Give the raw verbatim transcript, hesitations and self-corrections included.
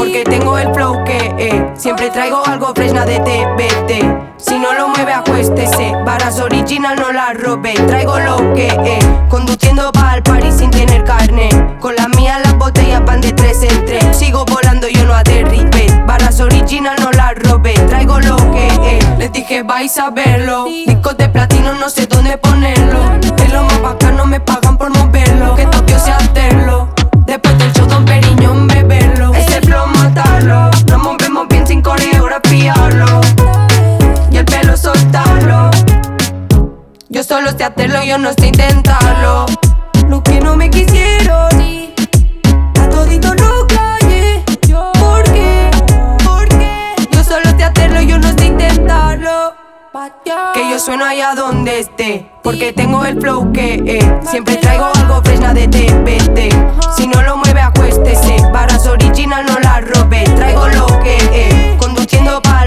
porque tengo el flow que eh, siempre traigo algo fresna de T B T. Si no lo mueve acuéstese, varas original no la robe. Traigo lo que eh, conduciendo pa'l party sin tener carne. Con la mía las botellas van de tres en tres. Sigo volando, yo no aterricé. Varas original no la robe. Traigo lo que eh, les dije vais a verlo. Discos de platino no sé dónde ponerlo. Es lo más bacano, me pagan por moverlo. Que Tokio sea hacerlo. Después del show Don Periñón beberlo. Ese flow matarlo. Nos movemos bien sin coreografiarlo. Y el pelo soltarlo. Yo solo sé hacerlo, yo no sé intentarlo. Lo que no me quisieron, a todito lo callé. ¿Por qué? ¿Por qué? Yo solo sé hacerlo, yo no sé intentarlo. Que yo sueno allá donde esté, porque tengo el flow que eh, siempre traigo algo fresna de T B T. Si no lo mueve acuéstese, varas original no la robe. Traigo lo que eh, conduciendo pa'